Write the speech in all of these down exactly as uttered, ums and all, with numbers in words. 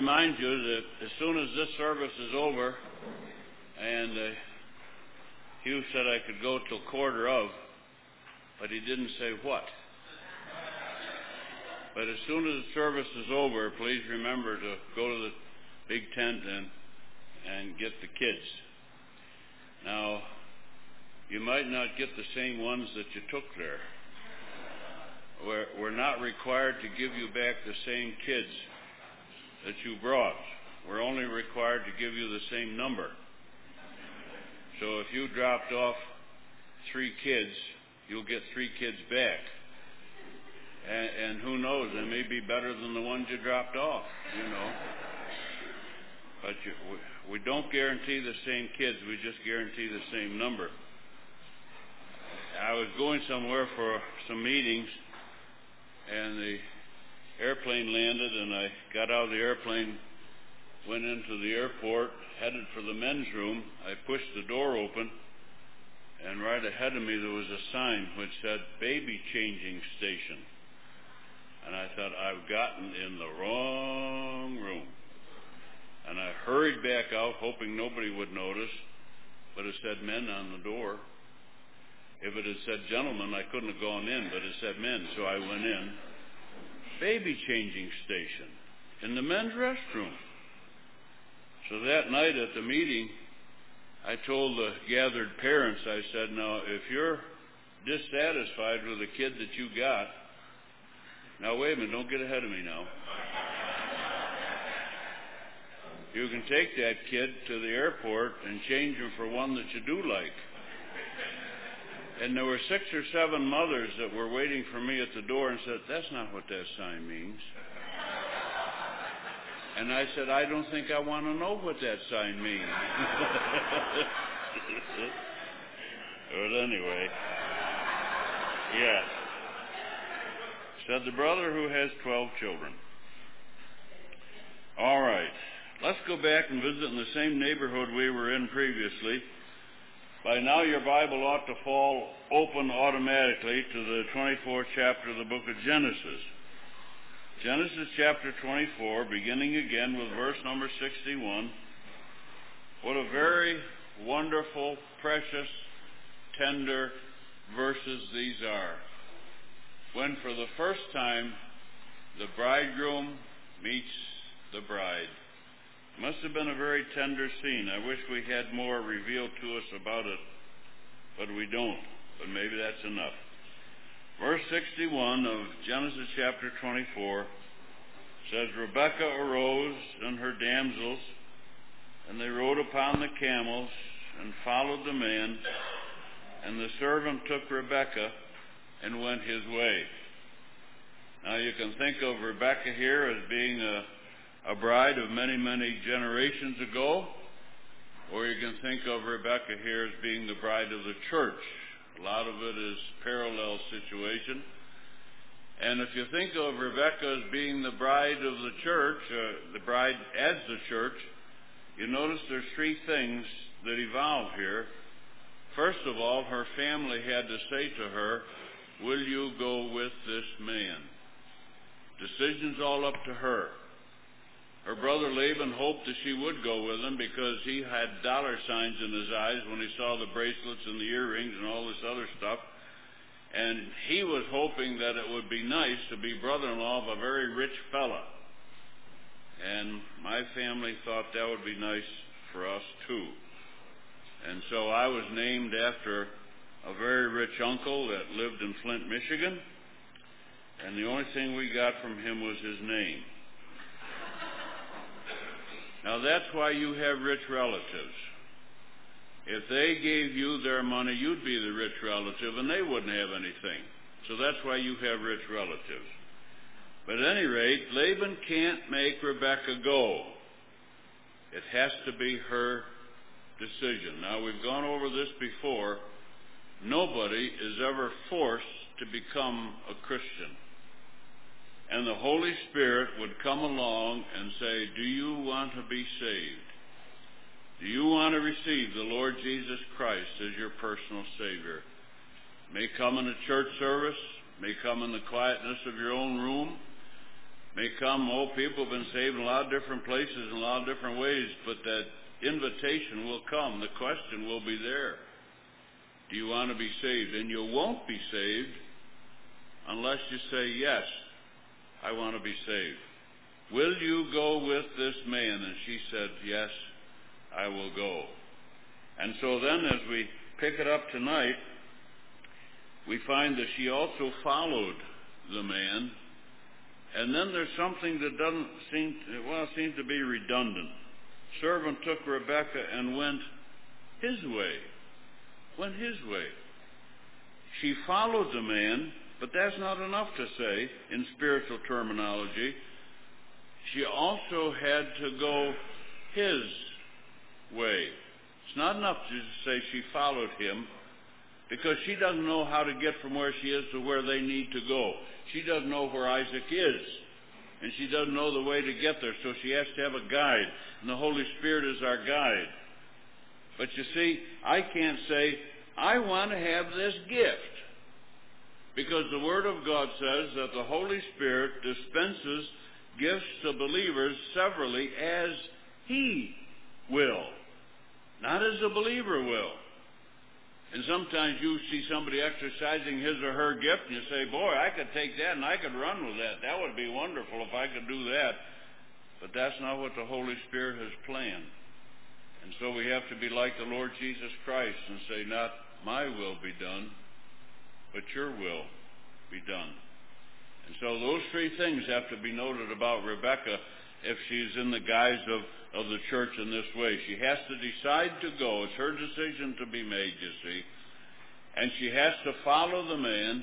remind you that as soon as this service is over, and uh, Hugh said I could go till quarter of, but he didn't say what. But as soon as the service is over, please remember to go to the big tent and and get the kids. Now, you might not get the same ones that you took there. We're, we're not required to give you back the same kids that you brought. We're only required to give you the same number. So if you dropped off three kids, you'll get three kids back. And, and who knows, they may be better than the ones you dropped off, you know. But you, we, we don't guarantee the same kids, we just guarantee the same number. I was going somewhere for some meetings, and the airplane landed, and I got out of the airplane, went into the airport, headed for the men's room. I pushed the door open, and right ahead of me there was a sign which said, baby changing station. And I thought, I've gotten in the wrong room. And I hurried back out, hoping nobody would notice, but it said men on the door. If it had said gentlemen, I couldn't have gone in, but it said men, so I went in. Baby changing station in the men's restroom. So that night at the meeting, I told the gathered parents, I said, now, if you're dissatisfied with the kid that you got, now wait a minute, don't get ahead of me now. You can take that kid to the airport and change him for one that you do like. And there were six or seven mothers that were waiting for me at the door and said, that's not what that sign means. And I said, I don't think I want to know what that sign means. But anyway, yeah. Said the brother who has twelve children. All right. Let's go back and visit in the same neighborhood we were in previously. By now your Bible ought to fall open automatically to the twenty-fourth chapter of the book of Genesis. Genesis chapter twenty-four, beginning again with verse number sixty-one. What a very wonderful, precious, tender verses these are. When for the first time the bridegroom meets the bride. Must have been a very tender scene. I wish we had more revealed to us about it, but we don't. But maybe that's enough. Verse sixty-one of Genesis chapter twenty-four says, Rebekah arose and her damsels, and they rode upon the camels and followed the man, and the servant took Rebekah and went his way. Now you can think of Rebekah here as being a a bride of many, many generations ago, or you can think of Rebekah here as being the bride of the church. A lot of it is parallel situation. And if you think of Rebekah as being the bride of the church, uh, the bride as the church, you notice there's three things that evolve here. First of all, her family had to say to her, will you go with this man? Decision's all up to her. Her brother Laban hoped that she would go with him because he had dollar signs in his eyes when he saw the bracelets and the earrings and all this other stuff. And he was hoping that it would be nice to be brother-in-law of a very rich fella. And my family thought that would be nice for us too. And so I was named after a very rich uncle that lived in Flint, Michigan. And the only thing we got from him was his name. Now that's why you have rich relatives. If they gave you their money, you'd be the rich relative and they wouldn't have anything. So that's why you have rich relatives. But at any rate, Laban can't make Rebekah go. It has to be her decision. Now we've gone over this before. Nobody is ever forced to become a Christian. And the Holy Spirit would come along and say, do you want to be saved? Do you want to receive the Lord Jesus Christ as your personal Savior? May come in a church service, may come in the quietness of your own room, may come, oh, people have been saved in a lot of different places in a lot of different ways, but that invitation will come. The question will be there. Do you want to be saved? And you won't be saved unless you say, yes, I want to be saved. Will you go with this man? And she said, yes, I will go. And so then as we pick it up tonight, we find that she also followed the man. And then there's something that doesn't seem, well, it seems to be redundant. Servant took Rebekah and went his way. Went his way. She followed the man, but that's not enough to say in spiritual terminology. She also had to go his way. It's not enough to say she followed him, because she doesn't know how to get from where she is to where they need to go. She doesn't know where Isaac is, and she doesn't know the way to get there, so she has to have a guide, and the Holy Spirit is our guide. But you see, I can't say, I want to have this gift, because the Word of God says that the Holy Spirit dispenses gifts to believers severally as He will, not as a believer will. And sometimes you see somebody exercising his or her gift, and you say, boy, I could take that and I could run with that. That would be wonderful if I could do that. But that's not what the Holy Spirit has planned. And so we have to be like the Lord Jesus Christ and say, not my will be done, but your will be done. And so those three things have to be noted about Rebekah if she's in the guise of, of the church in this way. She has to decide to go. It's her decision to be made, you see. And she has to follow the man,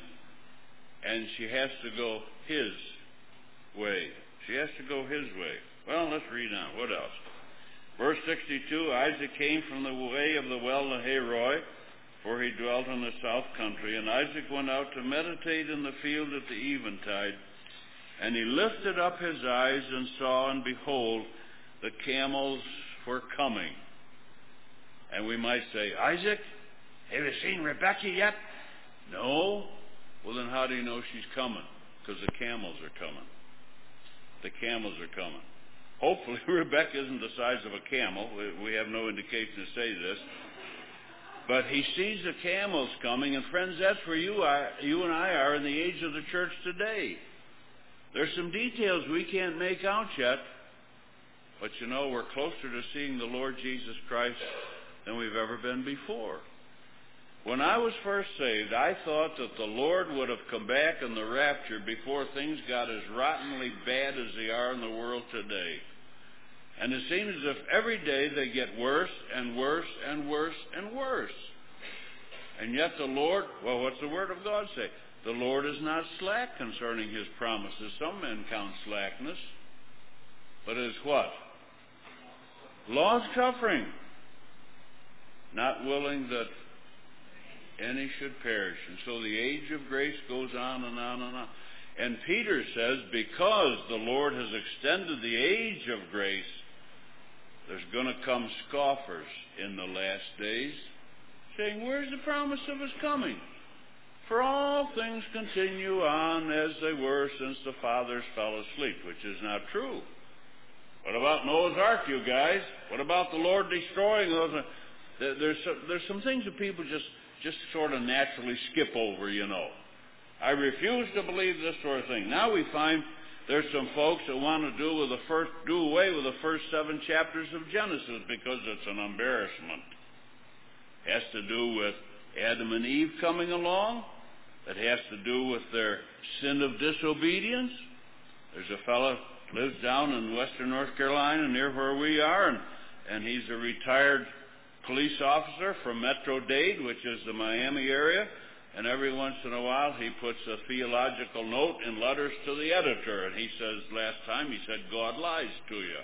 and she has to go his way. She has to go his way. Well, let's read on. What else? Verse sixty-two, Isaac came from the way of the well to Heroi, for he dwelt in the south country. And Isaac went out to meditate in the field at the eventide. And he lifted up his eyes and saw, and behold, the camels were coming. And we might say, Isaac, have you seen Rebekah yet? No. Well, then how do you know she's coming? Because the camels are coming. The camels are coming. Hopefully Rebekah isn't the size of a camel. We have no indication to say this. But he sees the camels coming, and friends, that's where you are, you and I are in the age of the church today. There's some details we can't make out yet, but you know, we're closer to seeing the Lord Jesus Christ than we've ever been before. When I was first saved, I thought that the Lord would have come back in the rapture before things got as rottenly bad as they are in the world today. And it seems as if every day they get worse and worse and worse and worse. And yet the Lord, well, what's the Word of God say? The Lord is not slack concerning His promises. Some men count slackness. But it is what? Long-suffering. Not willing that any should perish. And so the age of grace goes on and on and on. And Peter says, because the Lord has extended the age of grace, there's going to come scoffers in the last days, saying, where's the promise of His coming? For all things continue on as they were since the fathers fell asleep, which is not true. What about Noah's Ark, you guys? What about the Lord destroying those? There's some, there's some things that people just, just sort of naturally skip over, you know. I refuse to believe this sort of thing. Now we find there's some folks that want to do with the first, do away with the first seven chapters of Genesis because it's an embarrassment. It has to do with Adam and Eve coming along. It has to do with their sin of disobedience. There's a fellow lives down in western North Carolina near where we are, and, and he's a retired police officer from Metro-Dade, which is the Miami area. And every once in a while he puts a theological note in letters to the editor. And he says, last time he said, God lies to you.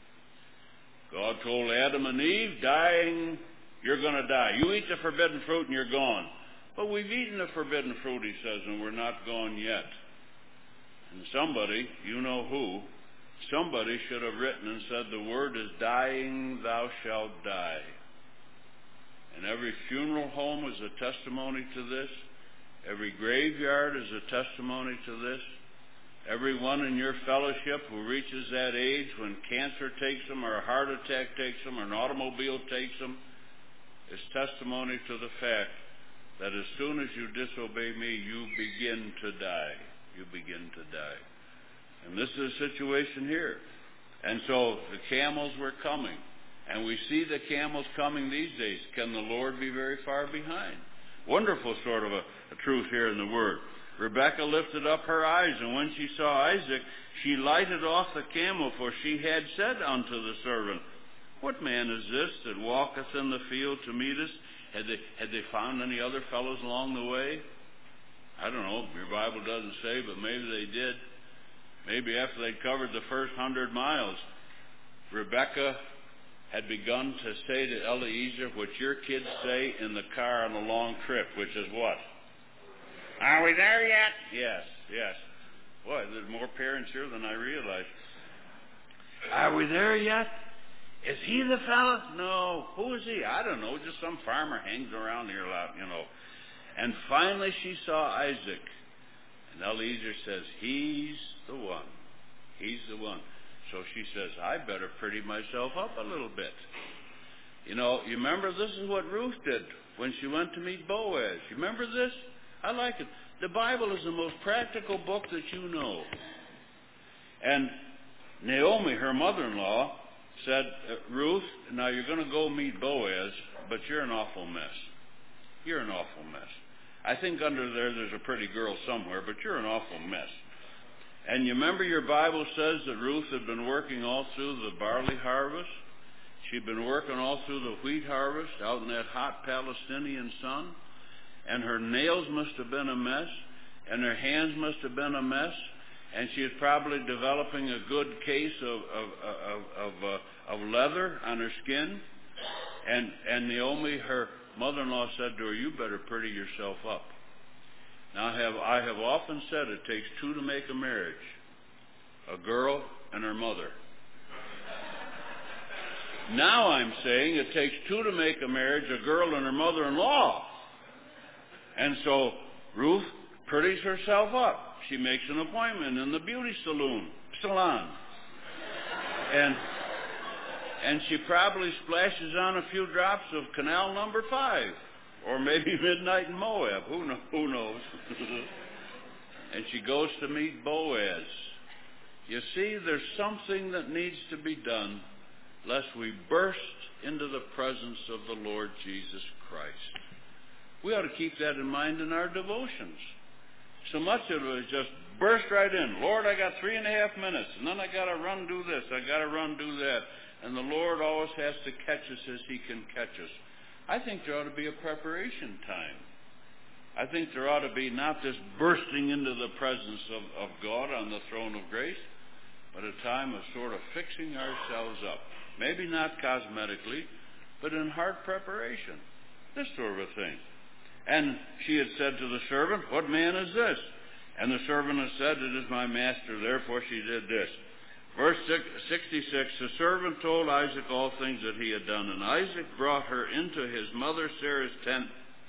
God told Adam and Eve, dying, you're going to die. You eat the forbidden fruit and you're gone. But we've eaten the forbidden fruit, he says, and we're not gone yet. And somebody, you know who, somebody should have written and said, the word is dying, thou shalt die. And every funeral home is a testimony to this. Every graveyard is a testimony to this. Everyone in your fellowship who reaches that age when cancer takes them or a heart attack takes them or an automobile takes them is testimony to the fact that as soon as you disobey me, you begin to die. You begin to die. And this is a situation here. And so the camels were coming. And we see the camels coming these days. Can the Lord be very far behind? Wonderful sort of a, a truth here in the Word. Rebekah lifted up her eyes, and when she saw Isaac, she lighted off the camel, for she had said unto the servant, What man is this that walketh in the field to meet us? Had they, had they found any other fellows along the way? I don't know. Your Bible doesn't say, but maybe they did. Maybe after they'd covered the first hundred miles, Rebekah had begun to say to Eliezer what your kids say in the car on a long trip, which is what? Are we there yet? Yes, yes. Boy, there's more parents here than I realized. Are we there yet? Is he the fella? No. Who is he? I don't know. Just some farmer hangs around here a lot, you know. And finally she saw Isaac. And Eliezer says, he's the one. He's the one. So she says, I better pretty myself up a little bit. You know, you remember this is what Ruth did when she went to meet Boaz. You remember this? I like it. The Bible is the most practical book that you know. And Naomi, her mother-in-law, said, Ruth, now you're going to go meet Boaz, but you're an awful mess. You're an awful mess. I think under there there's a pretty girl somewhere, but you're an awful mess. And you remember your Bible says that Ruth had been working all through the barley harvest. She'd been working all through the wheat harvest out in that hot Palestinian sun. And her nails must have been a mess, and her hands must have been a mess, and she was probably developing a good case of of of, of, uh, of leather on her skin. And and Naomi, her mother-in-law, said to her, "You better pretty yourself up." Now, I have I have often said it takes two to make a marriage: a girl and her mother. Now I'm saying it takes two to make a marriage: a girl and her mother-in-law. And so Ruth pretties herself up. She makes an appointment in the beauty saloon, salon. And and she probably splashes on a few drops of canal number five. Or maybe Midnight in Moab. Who, know, who knows? And she goes to meet Boaz. You see, there's something that needs to be done lest we burst into the presence of the Lord Jesus Christ. We ought to keep that in mind in our devotions. So much of it is just burst right in. Lord, I got three and a half minutes, and then I got to run do this, I got to run do that. And the Lord always has to catch us as He can catch us. I think there ought to be a preparation time. I think there ought to be not this bursting into the presence of, of God on the throne of grace, but a time of sort of fixing ourselves up. Maybe not cosmetically, but in heart preparation. This sort of a thing. And she had said to the servant, What man is this? And the servant had said, It is my master, therefore she did this. Verse sixty-six, the servant told Isaac all things that he had done. And Isaac brought her into his mother Sarah's tent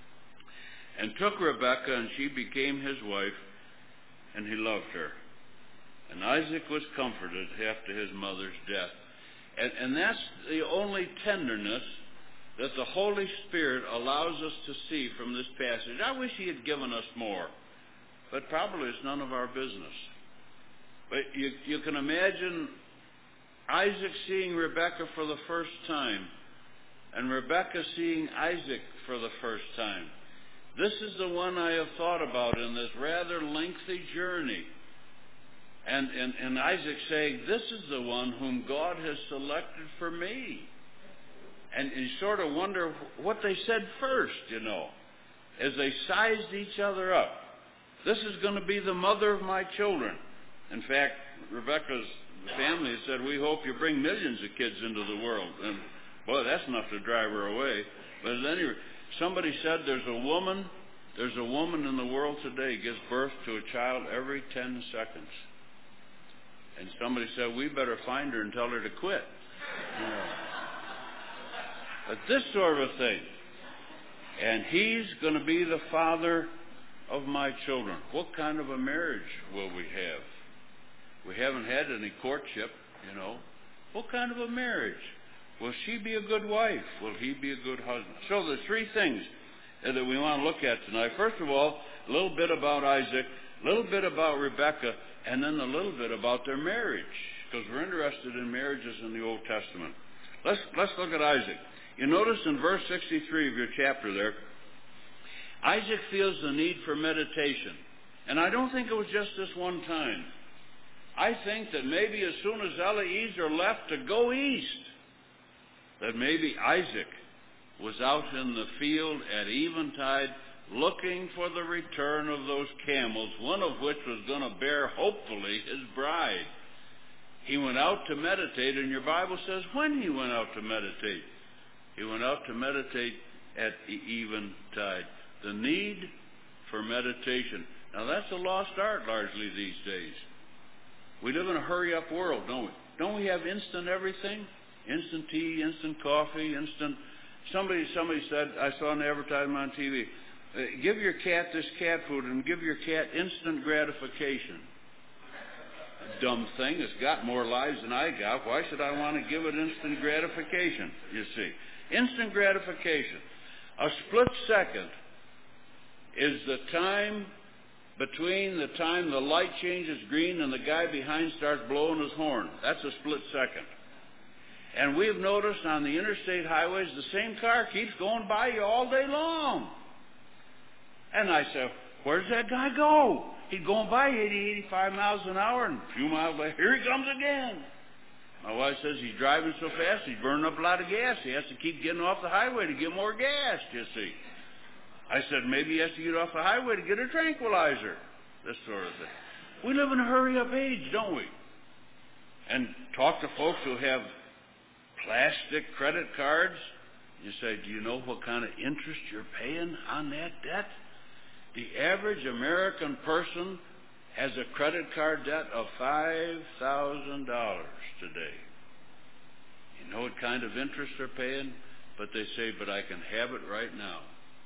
and took Rebekah, and she became his wife, and he loved her. And Isaac was comforted after his mother's death. And, and that's the only tenderness that the Holy Spirit allows us to see from this passage. I wish He had given us more, but probably it's none of our business. But you, you can imagine Isaac seeing Rebekah for the first time, and Rebekah seeing Isaac for the first time. This is the one I have thought about in this rather lengthy journey. And, and, and Isaac saying, this is the one whom God has selected for me. And you sort of wonder what they said first, you know, as they sized each other up. This is going to be the mother of my children. In fact, Rebekah's family said, we hope you bring millions of kids into the world. And, boy, that's enough to drive her away. But anyway, somebody said there's a woman, there's a woman in the world today gives birth to a child every ten seconds. And somebody said, we better find her and tell her to quit. You know. But this sort of a thing. And he's going to be the father of my children. What kind of a marriage will we have? We haven't had any courtship, you know. What kind of a marriage? Will she be a good wife? Will he be a good husband? So there's three things that we want to look at tonight. First of all, a little bit about Isaac, a little bit about Rebekah, and then a little bit about their marriage, because we're interested in marriages in the Old Testament. Let's, let's look at Isaac. You notice in verse sixty-three of your chapter there, Isaac feels the need for meditation. And I don't think it was just this one time. I think that maybe as soon as Eliezer left to go east, that maybe Isaac was out in the field at eventide looking for the return of those camels, one of which was going to bear, hopefully, his bride. He went out to meditate, and your Bible says when he went out to meditate. He went out to meditate at eventide. The need for meditation. Now that's a lost art largely these days. We live in a hurry-up world, don't we? Don't we have instant everything? Instant tea, instant coffee, instant... Somebody somebody said, I saw an advertisement on T V, uh, give your cat this cat food and give your cat instant gratification. A dumb thing. It's got more lives than I got. Why should I want to give it instant gratification, you see? Instant gratification. A split second is the time between the time the light changes green and the guy behind starts blowing his horn. That's a split second. And we've noticed on the interstate highways, the same car keeps going by you all day long. And I said, where does that guy go? He's going by eighty, eighty-five miles an hour, and a few miles later, here he comes again. My wife says he's driving so fast, he's burning up a lot of gas. He has to keep getting off the highway to get more gas, you see. I said, maybe he has to get off the highway to get a tranquilizer. This sort of thing. We live in a hurry-up age, don't we? And talk to folks who have plastic credit cards. You say, do you know what kind of interest you're paying on that debt? The average American person has a credit card debt of five thousand dollars today. You know what kind of interest they're paying? But they say, but I can have it right now.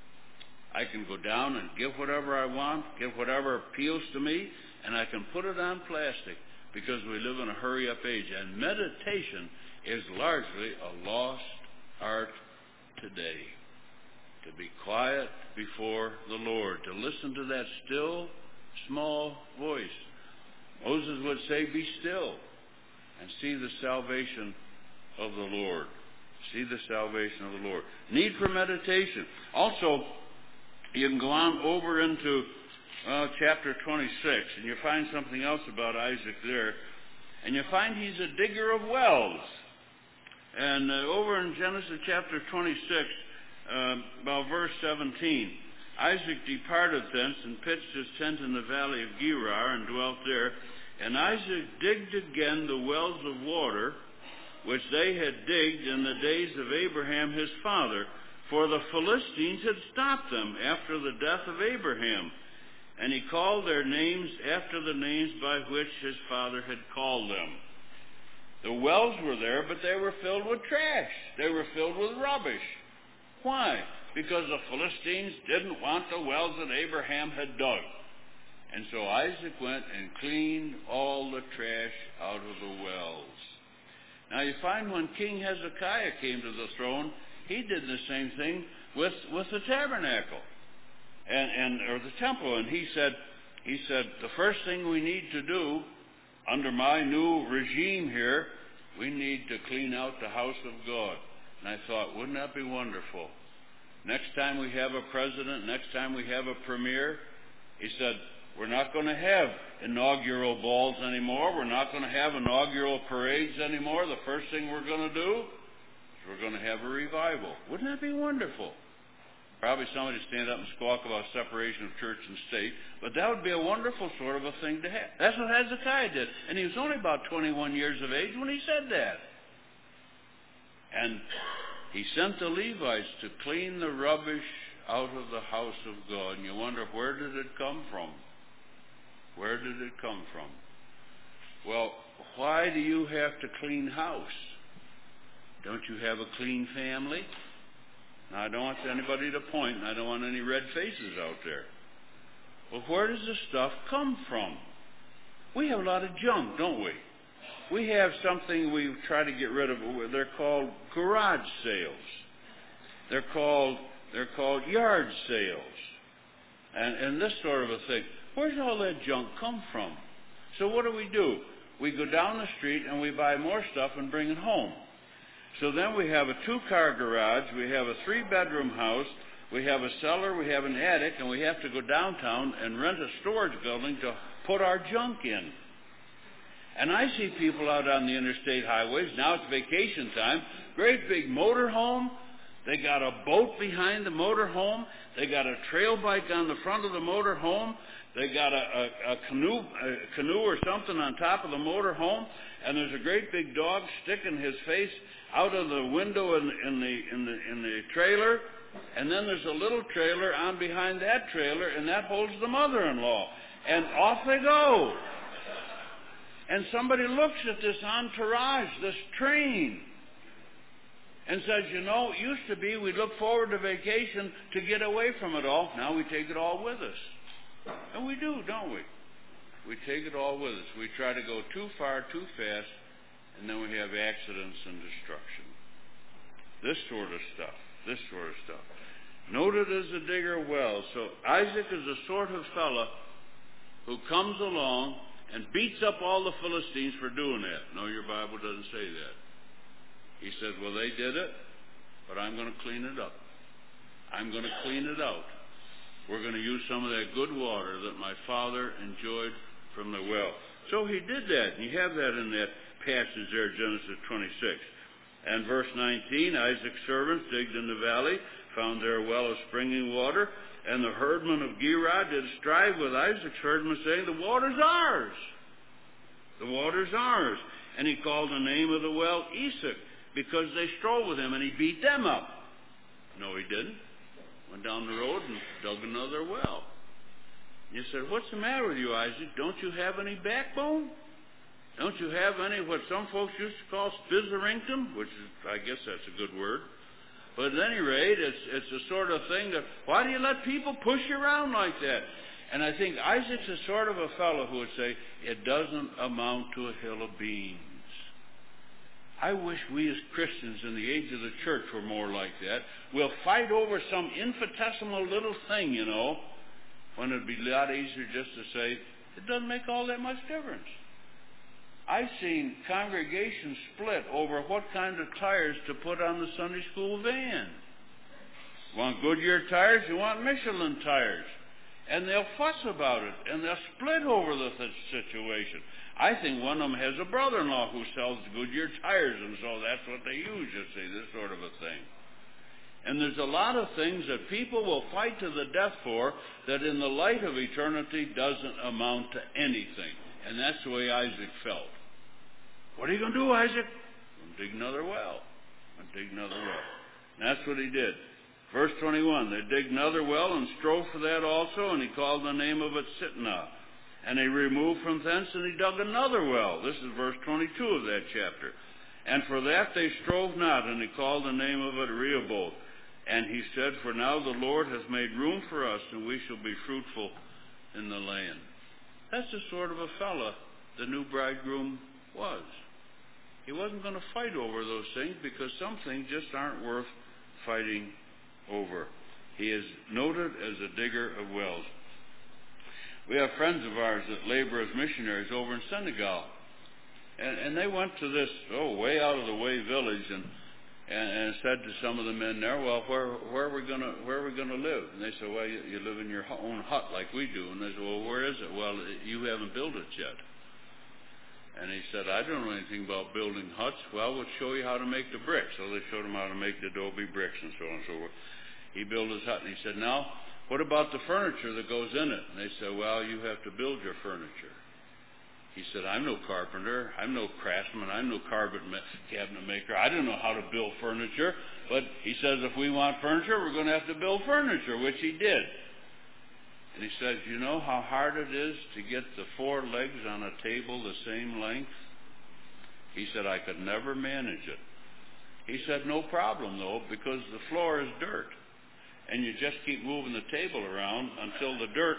I can go down and give whatever I want, give whatever appeals to me, and I can put it on plastic because we live in a hurry-up age. And meditation is largely a lost art today. To be quiet before the Lord, to listen to that still, small voice. Moses would say, be still and see the salvation of the Lord. See the salvation of the Lord. Need for meditation. Also, you can go on over into uh, chapter twenty-six, and you find something else about Isaac there. And you find he's a digger of wells. And uh, over in Genesis chapter twenty-six, uh, about verse seventeen, Isaac departed thence and pitched his tent in the valley of Gerar and dwelt there. And Isaac digged again the wells of water, which they had digged in the days of Abraham his father, for the Philistines had stopped them after the death of Abraham. And he called their names after the names by which his father had called them. The wells were there, but they were filled with trash. They were filled with rubbish. Why? Because the Philistines didn't want the wells that Abraham had dug. And so Isaac went and cleaned all the trash out of the wells. Now you find when King Hezekiah came to the throne, he did the same thing with, with the tabernacle and, and or the temple. And he said, he said, the first thing we need to do under my new regime here, we need to clean out the house of God. And I thought, wouldn't that be wonderful? Next time we have a president, next time we have a premier, he said, we're not going to have inaugural balls anymore. We're not going to have inaugural parades anymore. The first thing we're going to do is we're going to have a revival. Wouldn't that be wonderful? Probably somebody stand up and squawk about separation of church and state, but that would be a wonderful sort of a thing to have. That's what Hezekiah did. And he was only about twenty-one years of age when he said that. And he sent the Levites to clean the rubbish out of the house of God. And you wonder, where did it come from? Where did it come from? Well, why do you have to clean house? Don't you have a clean family? Now, I don't want anybody to point, and I don't want any red faces out there. Well, where does the stuff come from? We have a lot of junk, don't we? We have something we try to get rid of. They're called garage sales. They're called they're called yard sales, and and this sort of a thing. Where's all that junk come from? So what do we do? We go down the street and we buy more stuff and bring it home. So then we have a two-car garage, we have a three-bedroom house, we have a cellar, we have an attic, and we have to go downtown and rent a storage building to put our junk in. And I see people out on the interstate highways, now it's vacation time, great big motor home, they got a boat behind the motor home, they got a trail bike on the front of the motor home, they got a, a, a canoe a canoe or something on top of the motor home, and there's a great big dog sticking his face out of the window in, in the in the in the trailer, and then there's a little trailer on behind that trailer, and that holds the mother-in-law, and off they go. And somebody looks at this entourage, this train, and says, you know, it used to be we'd look forward to vacation to get away from it all. Now we take it all with us. And we do, don't we? We take it all with us. We try to go too far, too fast, and then we have accidents and destruction. This sort of stuff. This sort of stuff. Noted as a digger of wells. So Isaac is a sort of fella who comes along and beats up all the Philistines for doing that. No, your Bible doesn't say that. He says, well, they did it, but I'm going to clean it up. I'm going to clean it out. We're going to use some of that good water that my father enjoyed from the well. So he did that. And you have that in that passage there, Genesis twenty-six. And verse nineteen, Isaac's servants digged in the valley, found there a well of springing water, and the herdmen of Gerar did strive with Isaac's herdmen, saying, the water's ours. The water's ours. And he called the name of the well Esek, because they strove with him, and he beat them up. No, he didn't. Went down the road and dug another well. You said, what's the matter with you, Isaac? Don't you have any backbone? Don't you have any, what some folks used to call spizzerington, which is, I guess that's a good word. But at any rate, it's, it's the sort of thing that, why do you let people push you around like that? And I think Isaac's a sort of a fellow who would say, it doesn't amount to a hill of beans. I wish we as Christians in the age of the church were more like that. We'll fight over some infinitesimal little thing, you know, when it'd be a lot easier just to say, it doesn't make all that much difference. I've seen congregations split over what kind of tires to put on the Sunday school van. Want Goodyear tires? You want Michelin tires. And they'll fuss about it, and they'll split over the th- situation. I think one of them has a brother-in-law who sells Goodyear tires, and so that's what they use, you see, this sort of a thing. And there's a lot of things that people will fight to the death for that in the light of eternity doesn't amount to anything. And that's the way Isaac felt. What are you going to do, Isaac? I'm going to dig another well. I'm going to dig another well. And that's what he did. Verse twenty-one, they digged another well and strove for that also, and he called the name of it Sitnah. And he removed from thence, and he dug another well. This is verse twenty-two of that chapter. And for that they strove not, and he called the name of it Rehoboth. And he said, for now the Lord has made room for us, and we shall be fruitful in the land. That's the sort of a fella the new bridegroom was. He wasn't going to fight over those things, because some things just aren't worth fighting over. He is noted as a digger of wells. We have friends of ours that labor as missionaries over in Senegal. And, and they went to this, oh, way out of the way village and, and, and said to some of the men there, well, where, where are we going to where are we going to live? And they said, well, you, you live in your own hut like we do. And they said, well, where is it? Well, you haven't built it yet. And he said, I don't know anything about building huts. Well, we'll show you how to make the bricks. So they showed him how to make the adobe bricks and so on and so forth. He built his hut, and he said, now, what about the furniture that goes in it? And they said, well, you have to build your furniture. He said, I'm no carpenter. I'm no craftsman. I'm no cabinet maker. I don't know how to build furniture. But he says, if we want furniture, we're going to have to build furniture, which he did. And he says, you know how hard it is to get the four legs on a table the same length? He said, I could never manage it. He said, no problem, though, because the floor is dirt. And you just keep moving the table around until the dirt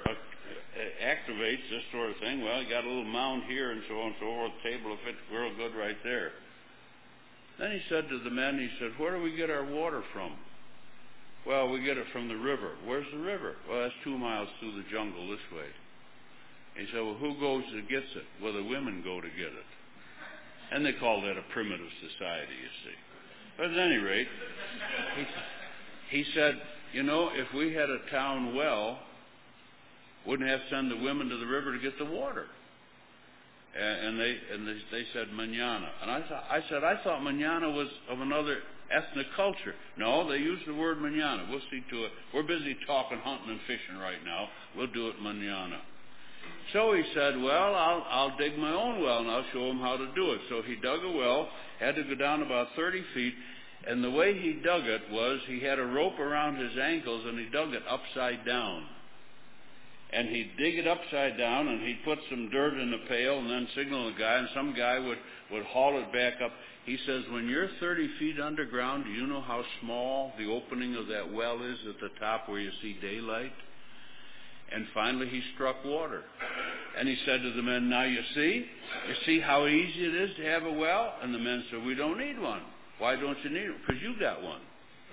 activates this sort of thing. Well, you got a little mound here and so on and so forth. The table will fit real good right there. Then he said to the men, he said, where do we get our water from? Well, we get it from the river. Where's the river? Well, that's two miles through the jungle this way. He said, well, who goes and gets it? Well, the women go to get it. And they call that a primitive society, you see. But at any rate, he, he said, you know, if we had a town well, wouldn't have to send the women to the river to get the water. And, and they and they, they said manana. And I thought, I said, I thought manana was of another ethnic culture. No, they use the word manana. We'll see to it. We're busy talking, hunting, and fishing right now. We'll do it manana. So he said, well, I'll, I'll dig my own well, and I'll show him how to do it. So he dug a well, had to go down about thirty feet, and the way he dug it was he had a rope around his ankles, and he dug it upside down. And he'd dig it upside down, and he'd put some dirt in the pail, and then signal the guy, and some guy would, would haul it back up. He says, when you're thirty feet underground, do you know how small the opening of that well is at the top where you see daylight? And finally he struck water. And he said to the men, now you see? You see how easy it is to have a well? And the men said, we don't need one. Why don't you need it? Because you got one.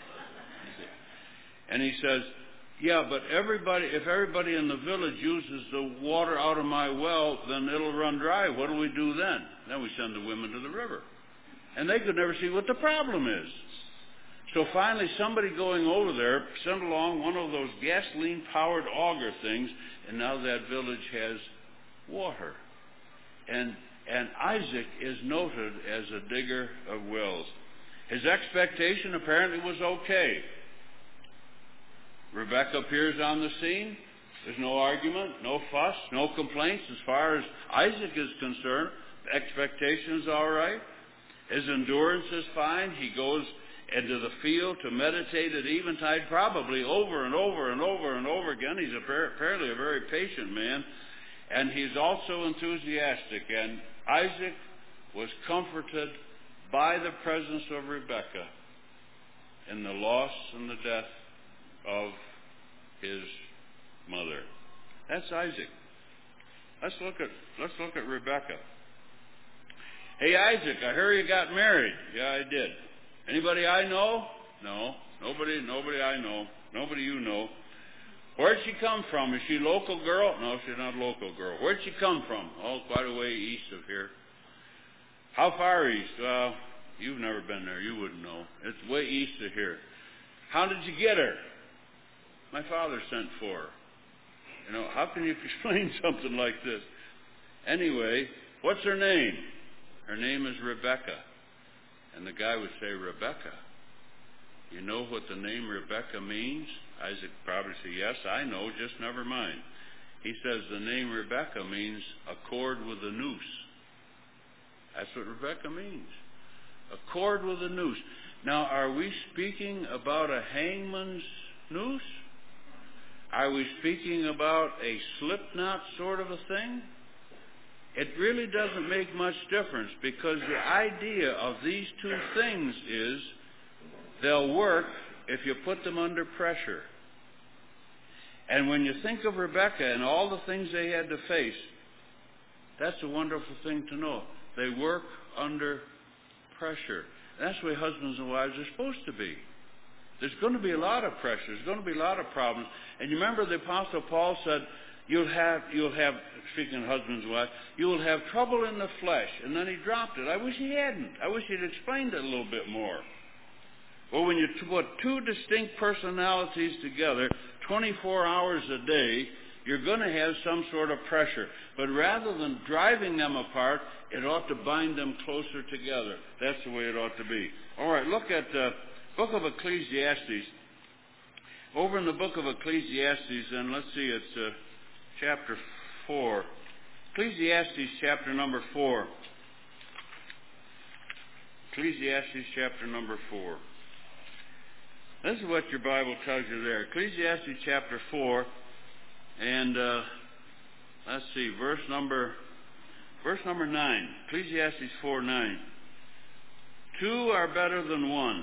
And he says, yeah, but everybody, if everybody in the village uses the water out of my well, then it'll run dry. What do we do then? Then we send the women to the river. And they could never see what the problem is. So finally, somebody going over there sent along one of those gasoline-powered auger things, and now that village has water. And, and Isaac is noted as a digger of wells. His expectation apparently was okay. Rebekah appears on the scene. There's no argument, no fuss, no complaints. As far as Isaac is concerned, the expectation is all right. His endurance is fine. He goes into the field to meditate at eventide, probably over and over and over and over again. He's apparently a very patient man, and he's also enthusiastic. And Isaac was comforted by the presence of Rebekah in the loss and the death of his mother. That's Isaac. Let's look at let's look at Rebekah. Hey Isaac, I heard you got married. Yeah, I did. Anybody I know? No. Nobody nobody I know. Nobody you know. Where'd she come from? Is she a local girl? No, she's not a local girl. Where'd she come from? Oh, quite a way east of here. How far east? Well, you've never been there. You wouldn't know. It's way east of here. How did you get her? My father sent for her. You know, how can you explain something like this? Anyway, what's her name? Her name is Rebekah. And the guy would say, Rebekah, you know what the name Rebekah means? Isaac probably said, yes, I know, just never mind. He says the name Rebekah means a cord with a noose. That's what Rebekah means. A cord with a noose. Now, are we speaking about a hangman's noose? Are we speaking about a slip knot sort of a thing? It really doesn't make much difference, because the idea of these two things is they'll work if you put them under pressure. And when you think of Rebekah and all the things they had to face, that's a wonderful thing to know. They work under pressure. That's the way husbands and wives are supposed to be. There's going to be a lot of pressure. There's going to be a lot of problems. And you remember the Apostle Paul said, you'll have, you'll have, speaking of husbands and wives, you'll have trouble in the flesh. And then he dropped it. I wish he hadn't. I wish he'd explained it a little bit more. Well, when you put two distinct personalities together, twenty-four hours a day, you're going to have some sort of pressure. But rather than driving them apart, it ought to bind them closer together. That's the way it ought to be. All right, look at the book of Ecclesiastes. Over in the book of Ecclesiastes, and let's see, it's uh, chapter four. Ecclesiastes chapter number four. Ecclesiastes chapter number four. This is what your Bible tells you there. Ecclesiastes chapter four, and uh, let's see, verse number verse number nine. Ecclesiastes four nine. Two are better than one,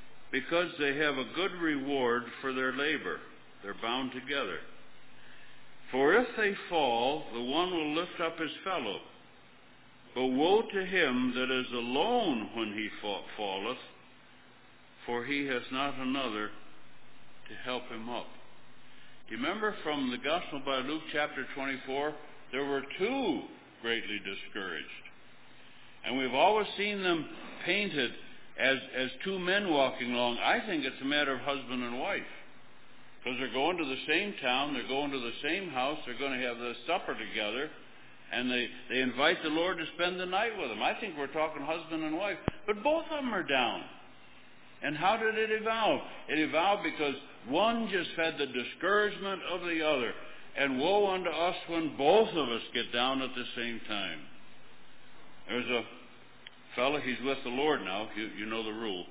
because they have a good reward for their labor. They're bound together. For if they fall, the one will lift up his fellow. But woe to him that is alone when he falleth, for he has not another to help him up. Do you remember from the Gospel by Luke chapter twenty-four, there were two greatly discouraged. And we've always seen them painted as, as two men walking along. I think it's a matter of husband and wife. Because they're going to the same town, they're going to the same house, they're going to have the supper together, and they, they invite the Lord to spend the night with them. I think we're talking husband and wife. But both of them are down. And how did it evolve? It evolved because one just had the discouragement of the other. And woe unto us when both of us get down at the same time. There's a fellow, he's with the Lord now. You, you know the rule.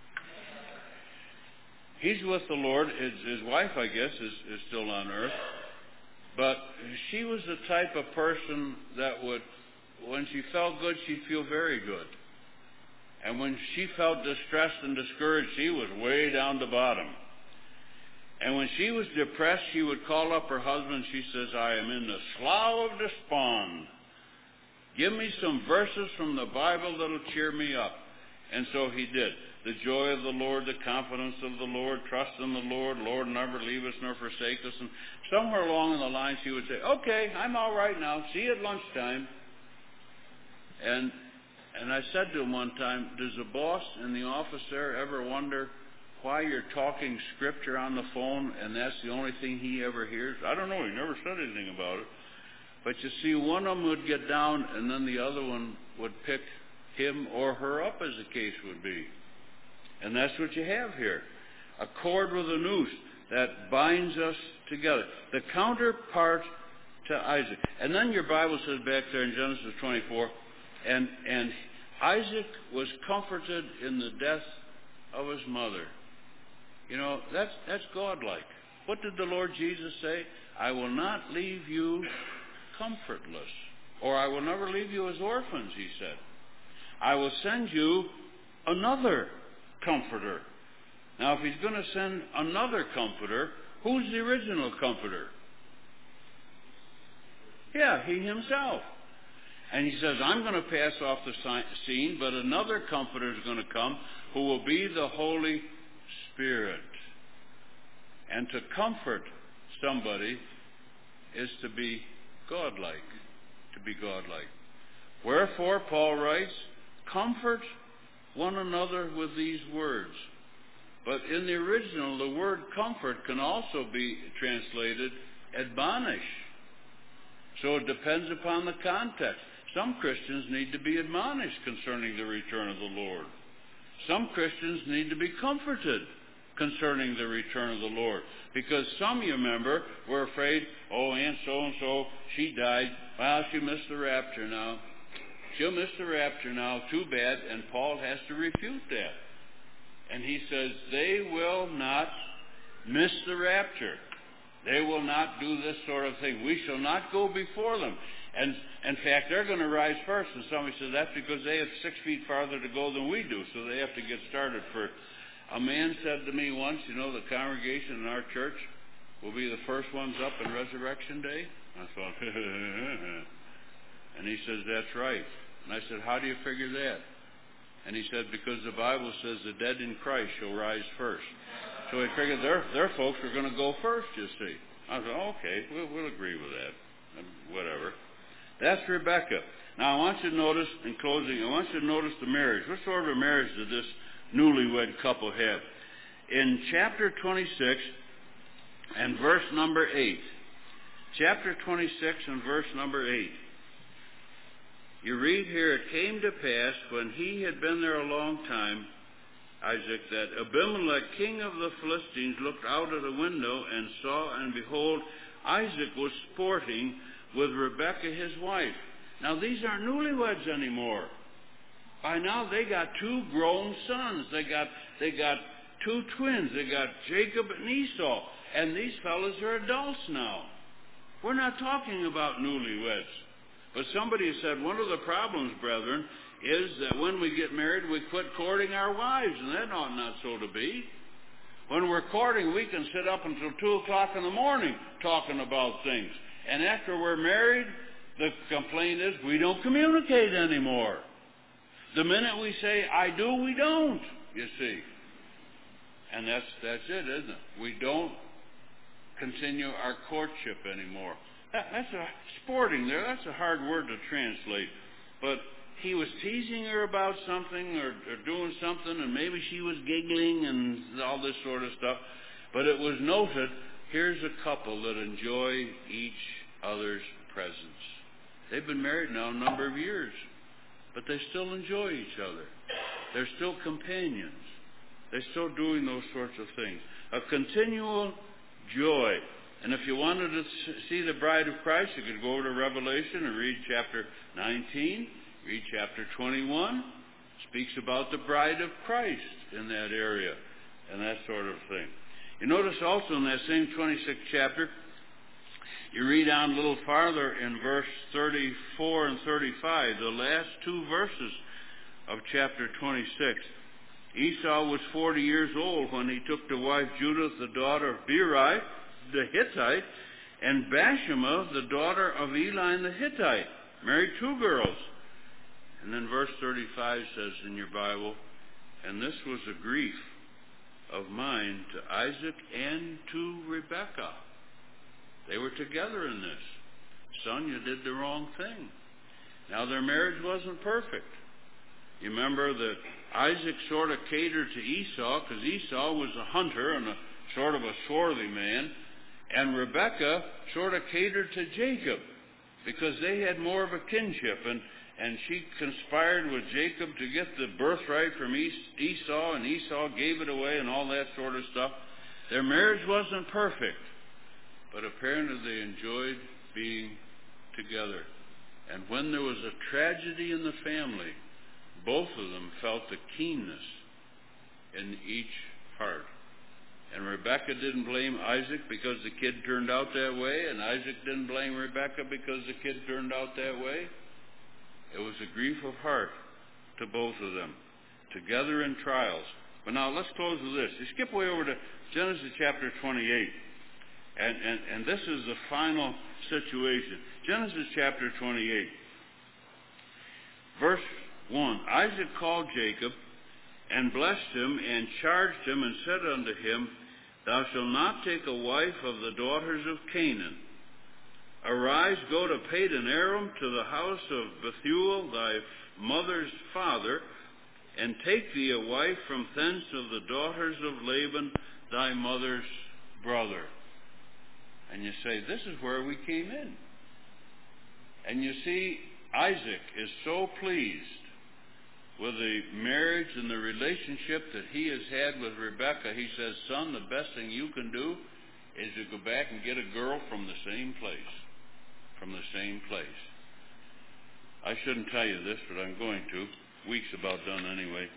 He's with the Lord. His, his wife, I guess, is, is still on earth. But she was the type of person that would, when she felt good, she'd feel very good. And when she felt distressed and discouraged, she was way down the bottom. And when she was depressed, she would call up her husband. She says, I am in the slough of despond. Give me some verses from the Bible that'll cheer me up. And so he did. The joy of the Lord, the confidence of the Lord, trust in the Lord, Lord, never leave us nor forsake us. And somewhere along in the line she would say, okay, I'm all right now. See you at lunchtime. And and I said to him one time, does the boss in the office there ever wonder why you're talking scripture on the phone and that's the only thing he ever hears? I don't know. He never said anything about it. But you see, one of them would get down and then the other one would pick him or her up, as the case would be. And that's what you have here. A cord with a noose that binds us together. The counterpart to Isaac. And then your Bible says back there in Genesis twenty-four, and, and Isaac was comforted in the death of his mother. You know, that's, that's godlike. What did the Lord Jesus say? I will not leave you comfortless. Or I will never leave you as orphans, he said. I will send you another comforter. Now, if he's going to send another comforter, who's the original comforter? Yeah, he himself. And he says, I'm going to pass off the scene, but another comforter is going to come who will be the Holy Spirit. And to comfort somebody is to be godlike. To be godlike. Wherefore, Paul writes, comfort one another with these words. But in the original, the word comfort can also be translated admonish. So it depends upon the context. Some Christians need to be admonished concerning the return of the Lord. Some Christians need to be comforted concerning the return of the Lord. Because some, you remember, were afraid, oh, Aunt so-and-so, she died. Well, she missed the rapture now. She'll miss the rapture now. Too bad. And Paul has to refute that. And he says, they will not miss the rapture. They will not do this sort of thing. We shall not go before them. And in fact, they're going to rise first. And somebody says, that's because they have six feet farther to go than we do. So they have to get started first. A man said to me once, you know, the congregation in our church will be the first ones up in Resurrection Day. I thought, and he says, that's right. And I said, how do you figure that? And he said, because the Bible says the dead in Christ shall rise first. So he figured their, their folks are going to go first, you see. I said, okay, we'll, we'll agree with that. Whatever. That's Rebecca. Now, I want you to notice, in closing, I want you to notice the marriage. What sort of marriage did this newlywed couple have? In chapter twenty-six and verse number eight. Chapter twenty-six and verse number eight. You read here, it came to pass when he had been there a long time, Isaac, that Abimelech, king of the Philistines, looked out at a window and saw, and behold, Isaac was sporting with Rebekah his wife. Now, these aren't newlyweds anymore. By now, they got two grown sons. They got they got two twins. They got Jacob and Esau. And these fellas are adults now. We're not talking about newlyweds. But somebody said, one of the problems, brethren, is that when we get married, we quit courting our wives. And that ought not so to be. When we're courting, we can sit up until two o'clock in the morning talking about things. And after we're married, the complaint is we don't communicate anymore. The minute we say, I do, we don't, you see. And that's that's it, isn't it? We don't continue our courtship anymore. That, that's a sporting there. That's a hard word to translate. But he was teasing her about something or, or doing something, and maybe she was giggling and all this sort of stuff. But it was noted, here's a couple that enjoy each other's presence. They've been married now a number of years, but they still enjoy each other. They're still companions. They're still doing those sorts of things. A continual joy. And if you wanted to see the bride of Christ, you could go over to Revelation and read chapter nineteen, read chapter twenty-one. It speaks about the bride of Christ in that area and that sort of thing. You notice also in that same twenty-sixth chapter, you read on a little farther in verse thirty-four and thirty-five, the last two verses of chapter twenty-six. Esau was forty years old when he took to wife Judith, the daughter of Beeri, the Hittite, and Bashema, the daughter of Eli the Hittite. Married two girls. And then verse thirty-five says in your Bible, and this was a grief of mine to Isaac and to Rebekah. They were together in this. Son, you did the wrong thing. Now, their marriage wasn't perfect. You remember that Isaac sort of catered to Esau because Esau was a hunter and a sort of a swarthy man. And Rebekah sort of catered to Jacob because they had more of a kinship. And, and she conspired with Jacob to get the birthright from Esau, and Esau gave it away and all that sort of stuff. Their marriage wasn't perfect, but apparently they enjoyed being together. And when there was a tragedy in the family, both of them felt the keenness in each heart. And Rebekah didn't blame Isaac because the kid turned out that way, and Isaac didn't blame Rebekah because the kid turned out that way. It was a grief of heart to both of them, together in trials. But now let's close with this. You skip way over to Genesis chapter twenty-eight, and, and, and this is the final situation. Genesis chapter twenty-eight, verse one. Isaac called Jacob and blessed him and charged him and said unto him, Thou shalt not take a wife of the daughters of Canaan. Arise, go to Padan Aram, to the house of Bethuel, thy mother's father, and take thee a wife from thence of the daughters of Laban, thy mother's brother. And you say, this is where we came in. And you see, Isaac is so pleased with the marriage and the relationship that he has had with Rebekah. He says, son, the best thing you can do is to go back and get a girl from the same place. From the same place. I shouldn't tell you this, but I'm going to. Week's about done anyway.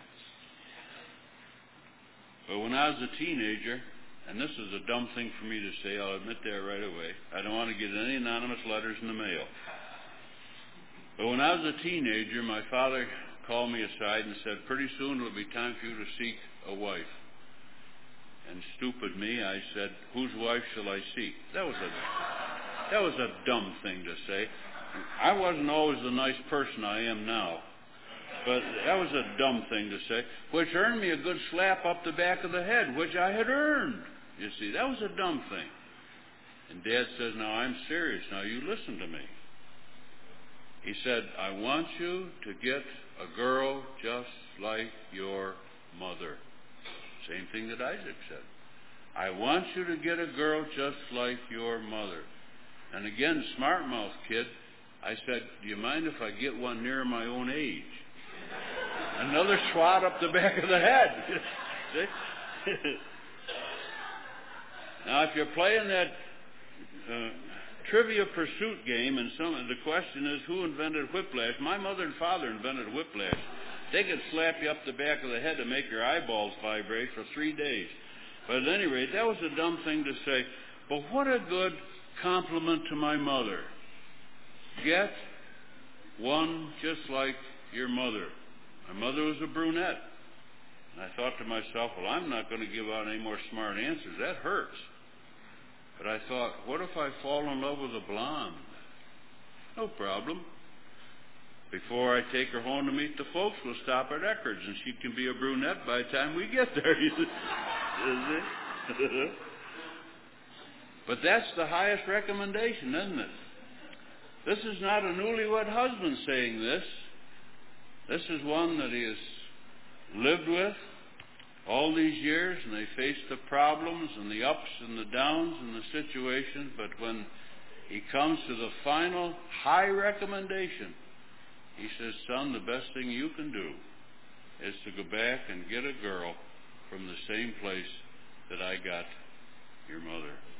But when I was a teenager, and this is a dumb thing for me to say, I'll admit that right away. I don't want to get any anonymous letters in the mail. But when I was a teenager, my father called me aside and said, pretty soon it'll be time for you to seek a wife. And stupid me, I said, whose wife shall I seek? That was a that was a dumb thing to say. I wasn't always the nice person I am now. But that was a dumb thing to say, which earned me a good slap up the back of the head, which I had earned. You see, that was a dumb thing. And Dad says, now I'm serious. Now you listen to me. He said, I want you to get a girl just like your mother. Same thing that Isaac said. I want you to get a girl just like your mother. And again, smart mouth kid, I said, do you mind if I get one near my own age? Another swat up the back of the head. See? Now, if you're playing that uh, Trivia Pursuit game, and some the question is, who invented whiplash? My mother and father invented whiplash. They could slap you up the back of the head to make your eyeballs vibrate for three days. But at any rate, that was a dumb thing to say. But what a good compliment to my mother. Get one just like your mother. My mother was a brunette. And I thought to myself, well, I'm not going to give out any more smart answers. That hurts. But I thought, what if I fall in love with a blonde? No problem. Before I take her home to meet the folks, we'll stop at Eckerd's, and she can be a brunette by the time we get there. But that's the highest recommendation, isn't it? This is not a newlywed husband saying this. This is one that he has lived with all these years, and they face the problems and the ups and the downs and the situations. But when he comes to the final high recommendation, he says, son, the best thing you can do is to go back and get a girl from the same place that I got your mother.